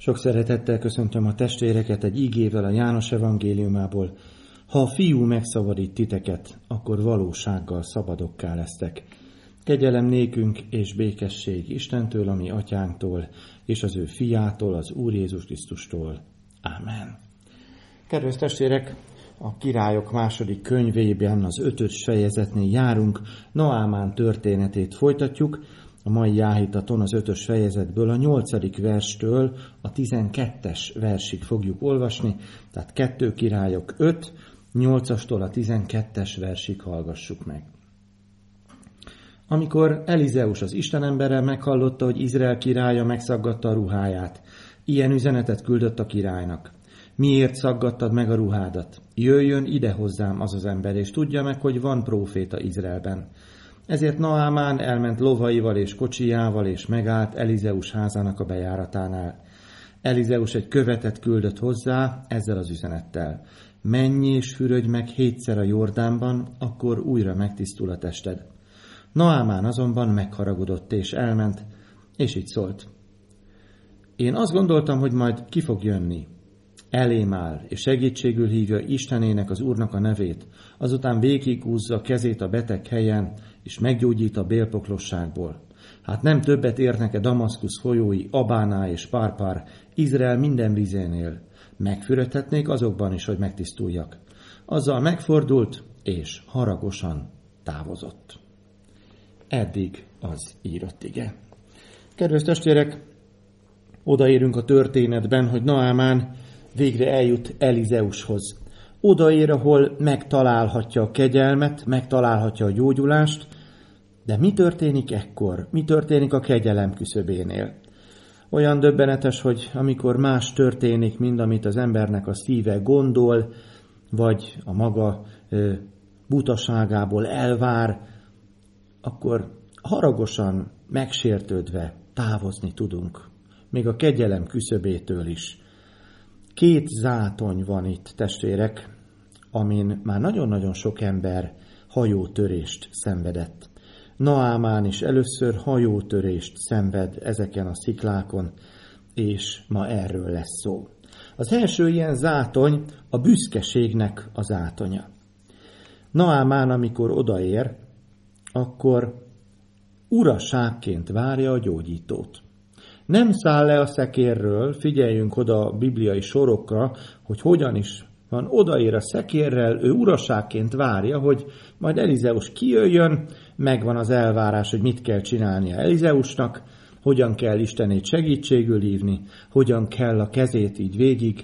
Sok szeretettel köszöntöm a testvéreket egy ígével a János evangéliumából. Ha a Fiú megszabadít titeket, akkor valósággal szabadokká lesztek. Kegyelem nékünk és békesség Istentől, a mi atyánktól, és az ő fiától, az Úr Jézus Krisztustól. Ámen. Kedves testvérek, a Királyok második könyvében, az 5. fejezetnél járunk, Naámán történetét folytatjuk. A mai jáhítaton az 5. fejezetből a 8. verstől a 12. versig fogjuk olvasni, tehát 2 Királyok 5, 8-astól a 12. versig hallgassuk meg. Amikor Elizeus az istenembere meghallotta, hogy Izrael királya megszaggatta a ruháját, ilyen üzenetet küldött a királynak. Miért szaggattad meg a ruhádat? Jöjjön ide hozzám az ember, és tudja meg, hogy van próféta Izraelben. Ezért Naámán elment lovaival és kocsijával, és megállt Elizeus házának a bejáratánál. Elizeus egy követet küldött hozzá ezzel az üzenettel. Menj és fürödj meg 7-szer a Jordánban, akkor újra megtisztul a tested. Naámán azonban megharagudott és elment, és így szólt. Én azt gondoltam, hogy majd ki fog jönni. Elém áll, és segítségül hívja Istenének, az Úrnak a nevét, azután végighúzza kezét a beteg helyen, és meggyógyít a bélpoklosságból. Hát nem többet érnek-e Damaszkusz folyói, Abáná és Párpár, Izrael minden vizénél. Megfürödhetnék azokban is, hogy megtisztuljak. Azzal megfordult, és haragosan távozott. Eddig az írott ige. Kedves testvérek, odaérünk a történetben, hogy Naámán végre eljut Elizeushoz. Odaér, ahol megtalálhatja a kegyelmet, megtalálhatja a gyógyulást, de mi történik ekkor? Mi történik a kegyelem küszöbénél? Olyan döbbenetes, hogy amikor más történik, mint amit az embernek a szíve gondol, vagy a maga butaságából elvár, akkor haragosan, megsértődve távozni tudunk, még a kegyelem küszöbétől is. 2 zátony van itt, testvérek, amin már nagyon-nagyon sok ember hajótörést szenvedett. Naámán is először hajótörést szenved ezeken a sziklákon, és ma erről lesz szó. Az első ilyen zátony a büszkeségnek a zátonya. Naámán, amikor odaér, akkor uraságként várja a gyógyítót. Nem száll le a szekérről, figyeljünk oda a bibliai sorokra, hogy hogyan is van, odaér a szekérrel, ő uraságként várja, hogy majd Elizeus kijöjjön, megvan az elvárás, hogy mit kell csinálnia Elizeusnak, hogyan kell Istenét segítségül hívni, hogyan kell a kezét így végig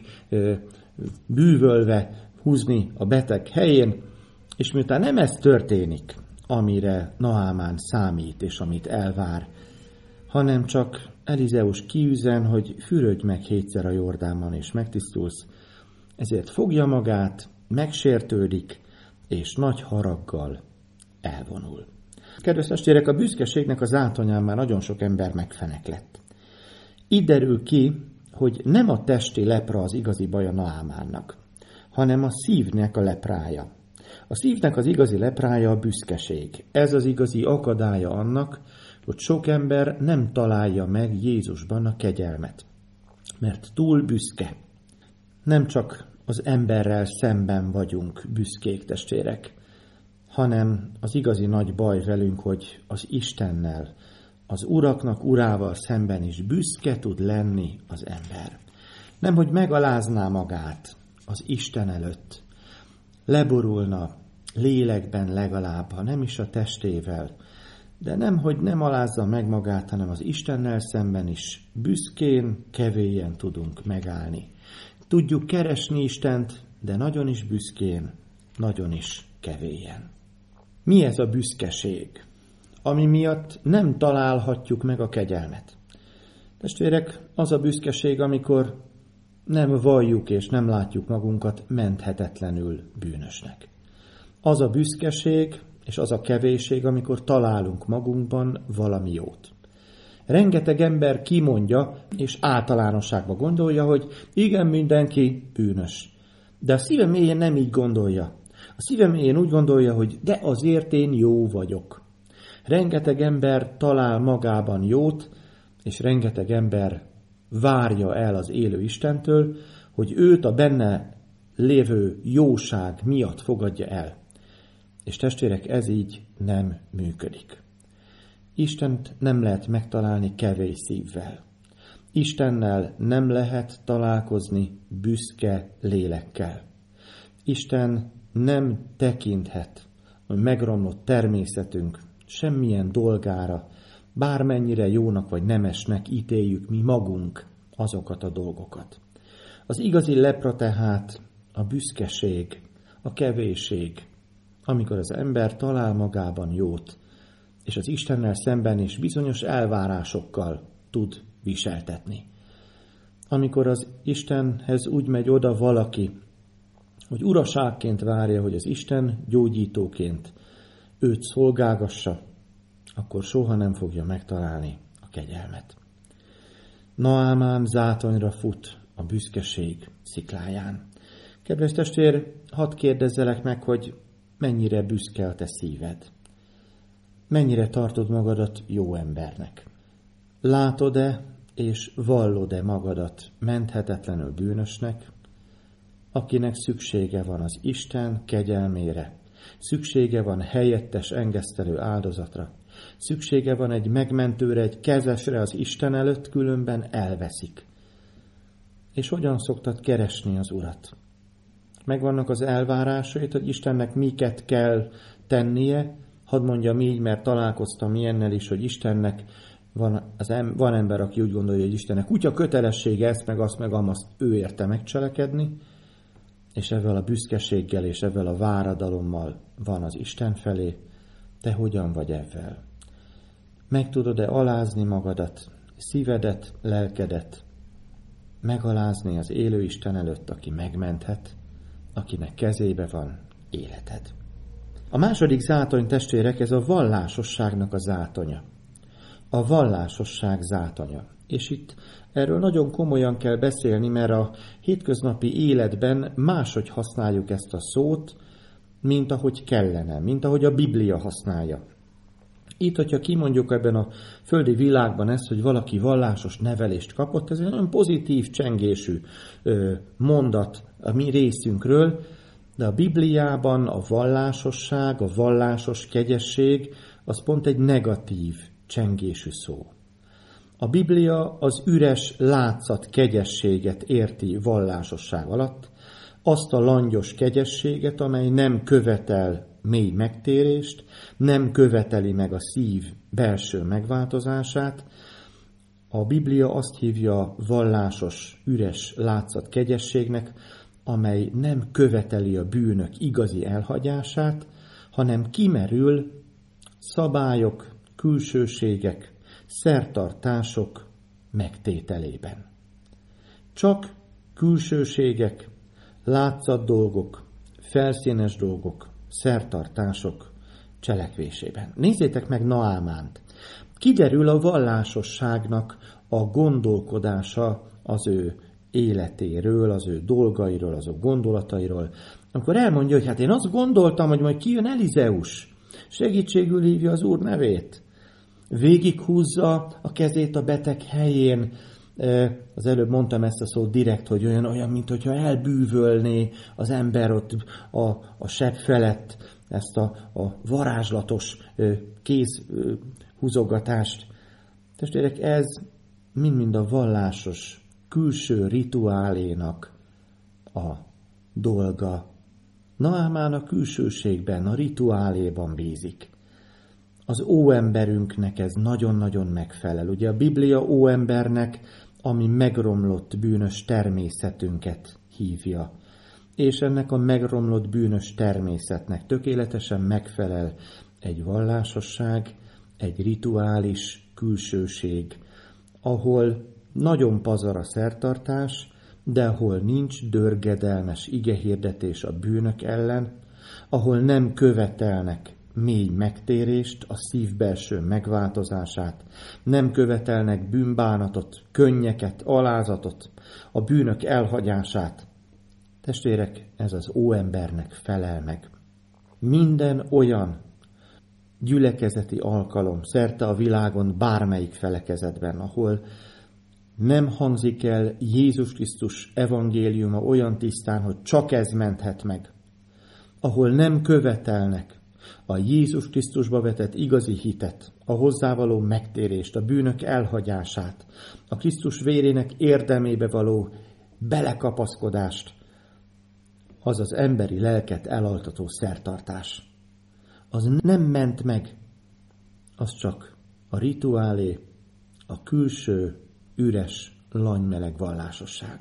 bűvölve húzni a beteg helyén, és miután nem ez történik, amire Naámán számít és amit elvár, hanem csak Elizeus kiüzen, hogy fürödj meg 7-szer a Jordánban és megtisztulsz, ezért fogja magát, megsértődik, és nagy haraggal elvonul. Kedves testvérek, a büszkeségnek az átonyán már nagyon sok ember megfeneklett. Így derül ki, hogy nem a testi lepra az igazi baja Naámánnak, hanem a szívnek a leprája. A szívnek az igazi leprája a büszkeség. Ez az igazi akadálya annak, hogy sok ember nem találja meg Jézusban a kegyelmet, mert túl büszke. Nem csak az emberrel szemben vagyunk büszkék, testvérek, hanem az igazi nagy baj velünk, hogy az Istennel, az uraknak urával szemben is büszke tud lenni az ember. Nem, hogy megalázná magát az Isten előtt, leborulna lélekben legalább, ha nem is a testével, de nem, hogy nem alázza meg magát, hanem az Istennel szemben is büszkén, kevélyen tudunk megállni. Tudjuk keresni Istent, de nagyon is büszkén, nagyon is kevélyen. Mi ez a büszkeség, ami miatt nem találhatjuk meg a kegyelmet? Testvérek, az a büszkeség, amikor nem valljuk és nem látjuk magunkat menthetetlenül bűnösnek. Az a büszkeség és az a kevésség, amikor találunk magunkban valami jót. Rengeteg ember kimondja, és általánosságban gondolja, hogy igen, mindenki bűnös. De a szíve mélyén nem így gondolja. A szíve mélyén úgy gondolja, hogy de azért én jó vagyok. Rengeteg ember talál magában jót, és rengeteg ember várja el az élő Istentől, hogy őt a benne lévő jóság miatt fogadja el. És testvérek, ez így nem működik. Istent nem lehet megtalálni kevés szívvel. Istennel nem lehet találkozni büszke lélekkel. Isten nem tekinthet a megromlott természetünk semmilyen dolgára, bármennyire jónak vagy nemesnek ítéljük mi magunk azokat a dolgokat. Az igazi lepra tehát a büszkeség, a kevésség, amikor az ember talál magában jót, és az Istennel szemben is bizonyos elvárásokkal tud viseltetni. Amikor az Istenhez úgy megy oda valaki, hogy uraságként várja, hogy az Isten gyógyítóként őt szolgálgassa, akkor soha nem fogja megtalálni a kegyelmet. Naámán zátonyra fut a büszkeség szikláján. Kedves testvér, hadd kérdezzelek meg, hogy mennyire büszke a te szíved? Mennyire tartod magadat jó embernek? Látod-e és vallod-e magadat menthetetlenül bűnösnek, akinek szüksége van az Isten kegyelmére, szüksége van helyettes engesztelő áldozatra, szüksége van egy megmentőre, egy kezesre az Isten előtt, különben elveszik. És hogyan szoktad keresni az Urat? Megvannak az elvárásait, hogy Istennek miket kell tennie, hadd mondjam így, mert találkoztam ilyennel is, hogy Istennek van ember, aki úgy gondolja, hogy Istennek kutya kötelessége ezt, meg azt ő érte megcselekedni, és ezzel a büszkeséggel és ezzel a váradalommal van az Isten felé. Te hogyan vagy ezzel? Meg tudod-e alázni magadat, szívedet, lelkedet, megalázni az élő Isten előtt, aki megmenthet, akinek kezébe van életed? A második zátony, testvérek, ez a vallásosságnak a zátonya. A vallásosság zátonya. És itt erről nagyon komolyan kell beszélni, mert a hétköznapi életben máshogy használjuk ezt a szót, mint ahogy kellene, mint ahogy a Biblia használja. Itt, hogyha kimondjuk ebben a földi világban ezt, hogy valaki vallásos nevelést kapott, ez egy nagyon pozitív csengésű mondat a mi részünkről, de a Bibliában a vallásosság, a vallásos kegyesség, az pont egy negatív csengésű szó. A Biblia az üres látszat kegyességet érti vallásosság alatt, azt a langyos kegyességet, amely nem követel mély megtérést, nem követeli meg a szív belső megváltozását. A Biblia azt hívja vallásos, üres látszat kegyességnek, amely nem követeli a bűnök igazi elhagyását, hanem kimerül szabályok, külsőségek, szertartások megtételében. Csak külsőségek, látszat dolgok, felszínes dolgok, szertartások cselekvésében. Nézzétek meg Naámánt. Kiderül a vallásosságnak a gondolkodása az ő életéről, az ő dolgairól, az ő gondolatairól. Amikor elmondja, hogy hát én azt gondoltam, hogy majd kijön Elizeus, segítségül hívja az Úr nevét, végighúzza a kezét a beteg helyén. Az előbb mondtam ezt a szót direkt, hogy olyan mint hogyha elbűvölné az ember ott a sebb felett ezt a varázslatos kézhúzogatást. Testvérek, ez mind-mind a vallásos külső rituálénak a dolga. Naámán a külsőségben, a rituáléban bízik. Az óemberünknek ez nagyon-nagyon megfelel. Ugye a Biblia óembernek, ami megromlott bűnös természetünket hívja. És ennek a megromlott bűnös természetnek tökéletesen megfelel egy vallásosság, egy rituális külsőség, ahol nagyon pazar a szertartás, de ahol nincs dörgedelmes igehirdetés a bűnök ellen, ahol nem követelnek mély megtérést, a szív belső megváltozását, nem követelnek bűnbánatot, könnyeket, alázatot, a bűnök elhagyását. Testvérek, ez az óembernek felel meg. Minden olyan gyülekezeti alkalom szerte a világon bármelyik felekezetben, ahol Nem hangzik el Jézus Krisztus evangéliuma olyan tisztán, hogy csak ez menthet meg. Ahol nem követelnek a Jézus Krisztusba vetett igazi hitet, a hozzávaló megtérést, a bűnök elhagyását, a Krisztus vérének érdemébe való belekapaszkodást, az az emberi lelket elaltató szertartás. Az nem ment meg, az csak a rituálé, a külső, üres, lanymeleg vallásosság.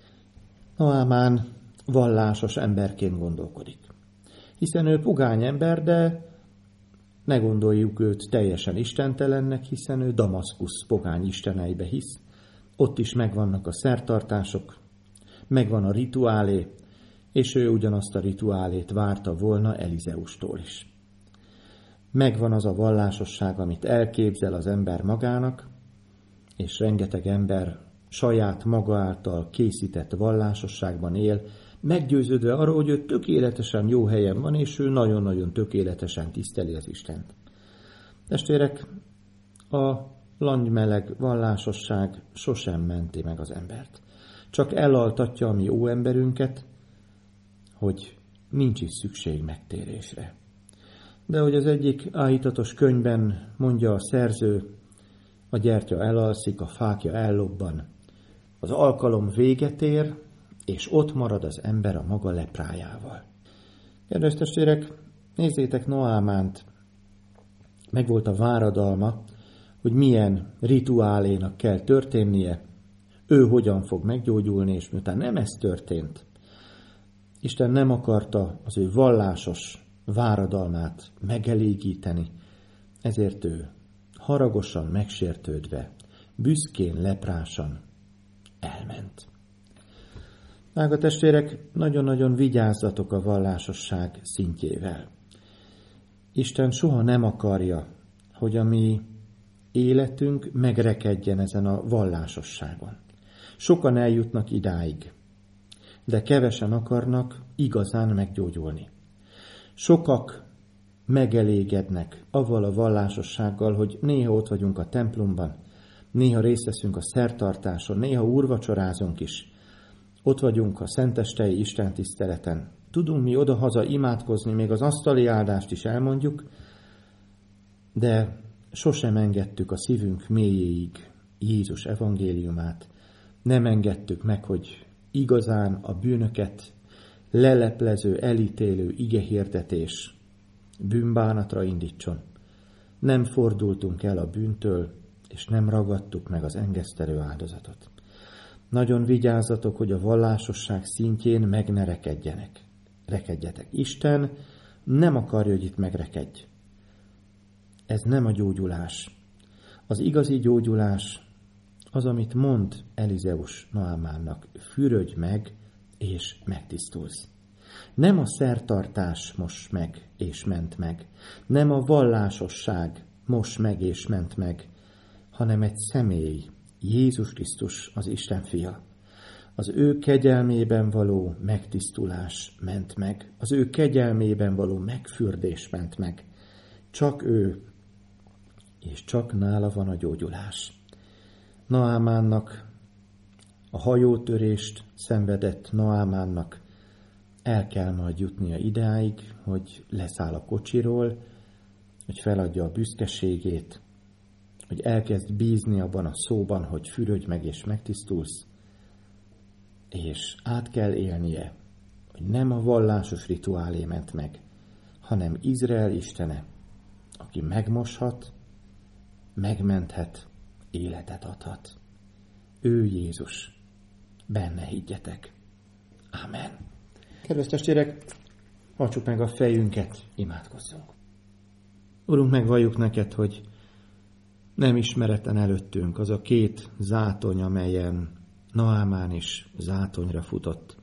Naámán vallásos emberként gondolkodik. Hiszen ő pogány ember, de ne gondoljuk őt teljesen istentelennek, hiszen ő Damaszkusz pogány isteneibe hisz. Ott is megvannak a szertartások, megvan a rituálé, és ő ugyanazt a rituálét várta volna Elizeustól is. Megvan az a vallásosság, amit elképzel az ember magának, és rengeteg ember saját maga által készített vallásosságban él, meggyőződve arról, hogy ő tökéletesen jó helyen van, és ő nagyon-nagyon tökéletesen tiszteli az Istent. Testvérek, a langymeleg vallásosság sosem menti meg az embert. Csak elaltatja a mi óemberünket, hogy nincs is szükség megtérésre. De hogy az egyik áhítatos könyvben mondja a szerző, a gyertya elalszik, a fákja ellobban. Az alkalom véget ér, és ott marad az ember a maga leprájával. Kedves testvérek, nézzétek Naámánt. Megvolt a váradalma, hogy milyen rituálénak kell történnie, ő hogyan fog meggyógyulni, és miután nem ez történt, Isten nem akarta az ő vallásos váradalmát megelégíteni, ezért ő haragosan, megsértődve, büszkén, leprásan elment. Drága testvérek, nagyon-nagyon vigyázzatok a vallásosság szintjével. Isten soha nem akarja, hogy a mi életünk megrekedjen ezen a vallásosságon. Sokan eljutnak idáig, de kevesen akarnak igazán meggyógyulni. Sokak megelégednek avval a vallásossággal, hogy néha ott vagyunk a templomban, néha részt veszünk a szertartáson, néha úrvacsorázunk is, ott vagyunk a szentestei istentiszteleten. Tudunk mi oda-haza imádkozni, még az asztali áldást is elmondjuk, de sosem engedtük a szívünk mélyéig Jézus evangéliumát. Nem engedtük meg, hogy igazán a bűnöket leleplező, elítélő igehirdetés bűnbánatra indítson. Nem fordultunk el a bűntől, és nem ragadtuk meg az engesztelő áldozatot. Nagyon vigyázzatok, hogy a vallásosság szintjén meg ne rekedjetek. Isten nem akarja, hogy itt megrekedj. Ez nem a gyógyulás. Az igazi gyógyulás az, amit mond Elizeus Naámánnak. Fürödj meg, és megtisztulsz. Nem a szertartás most meg, és ment meg. Nem a vallásosság most meg, és ment meg, hanem egy személy, Jézus Krisztus, az Isten fia. Az ő kegyelmében való megtisztulás ment meg. Az ő kegyelmében való megfürdés ment meg. Csak ő, és csak nála van a gyógyulás. Naámánnak, a hajótörést szenvedett Naámánnak el kell majd jutnia idáig, hogy leszáll a kocsiról, hogy feladja a büszkeségét, hogy elkezd bízni abban a szóban, hogy fürödj meg és megtisztulsz, és át kell élnie, hogy nem a vallásos rituálé ment meg, hanem Izrael Istene, aki megmoshat, megmenthet, életet adhat. Ő Jézus. Benne higgyetek. Amen. Kedves testvérek, hajtsuk meg a fejünket, imádkozzunk. Urunk, megvalljuk neked, hogy nem ismeretlen előttünk az a két zátony, amelyen Naámán is zátonyra futott.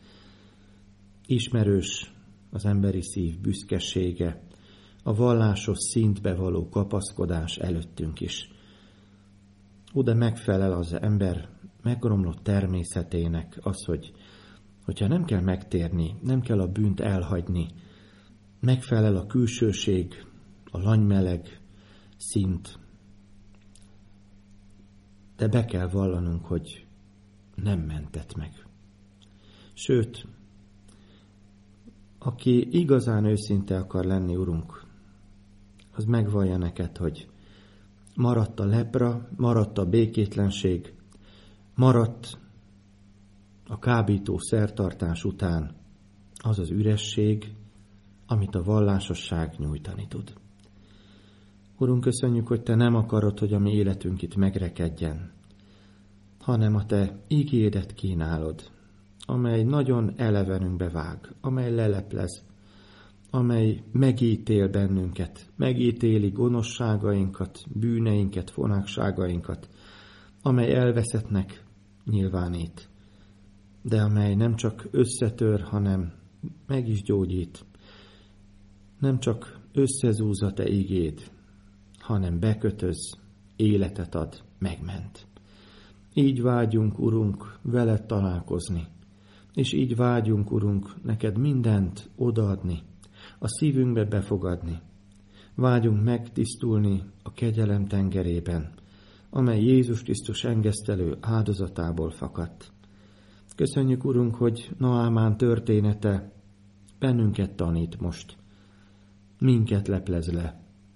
Ismerős az emberi szív büszkesége, a vallásos szintbe való kapaszkodás előttünk is. De megfelel az ember megromlott természetének az, hogyha nem kell megtérni, nem kell a bűnt elhagyni, megfelel a külsőség, a lanymeleg szint. de be kell vallanunk, hogy nem mentett meg. Sőt, aki igazán őszinte akar lenni, Urunk, az megvallja neked, hogy maradt a lepra, maradt a békétlenség, maradt a kábító szertartás után az az üresség, amit a vallásosság nyújtani tud. Urunk, köszönjük, hogy Te nem akarod, hogy a mi életünk itt megrekedjen, hanem a Te ígédet kínálod, amely nagyon elevenünkbe vág, amely leleplez, amely megítél bennünket, megítéli gonoszságainkat, bűneinket, fonákságainkat, amely elveszettnek nyilvánít, de amely nem csak összetör, hanem meg is gyógyít. Nem csak összezúz a Te igéd, hanem bekötöz, életet ad, megment. Így vágyunk, Urunk, veled találkozni, és így vágyunk, Urunk, neked mindent odaadni, a szívünkbe befogadni. Vágyunk megtisztulni a kegyelem tengerében, amely Jézus Krisztus engesztelő áldozatából fakadt. Köszönjük, Urunk, hogy Naámán története bennünket tanít most, minket leplez le,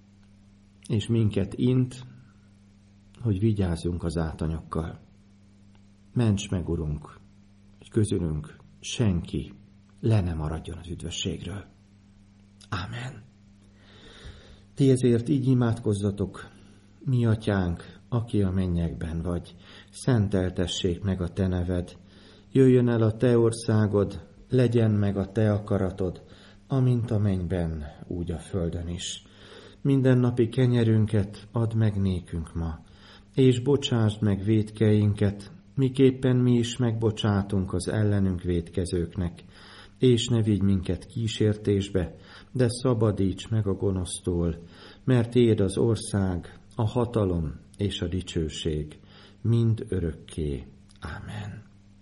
és minket int, hogy vigyázzunk az átanyokkal. Ments meg, Urunk, hogy közülünk senki le ne maradjon az üdvösségről. Ámen. Ti ezért így imádkozzatok, mi atyánk, aki a mennyekben vagy, szenteltessék meg a te neved, jöjjön el a te országod, legyen meg a te akaratod, amint a mennyben, úgy a földön is. Mindennapi kenyerünket add meg nékünk ma, és bocsásd meg vétkeinket, miképpen mi is megbocsátunk az ellenünk vétkezőknek, és ne vigy minket kísértésbe, de szabadíts meg a gonosztól, mert tiéd az ország, a hatalom és a dicsőség, mind örökké. Ámen.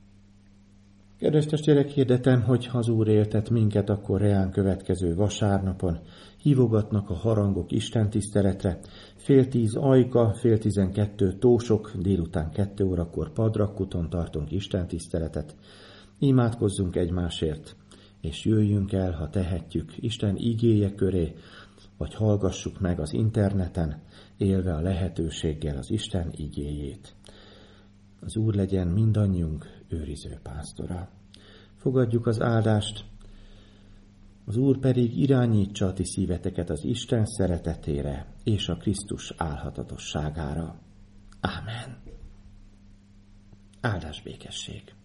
Kedves testvérek, hirdetem, hogy ha az Úr éltet minket, akkor reán következő vasárnapon hívogatnak a harangok istentiszteletre, 9:30 Ajka, 11:30 Tósok, délután 2 órakor Padrakkuton tartunk istentiszteletet. Imádkozzunk egymásért, és jöjjünk el, ha tehetjük, Isten igéje köré, vagy hallgassuk meg az interneten, élve a lehetőséggel az Isten igéjét. Az Úr legyen mindannyiunk őriző pásztora. Fogadjuk az áldást, az Úr pedig irányítsa a ti szíveteket az Isten szeretetére és a Krisztus álhatatosságára. Ámen. Áldás békesség.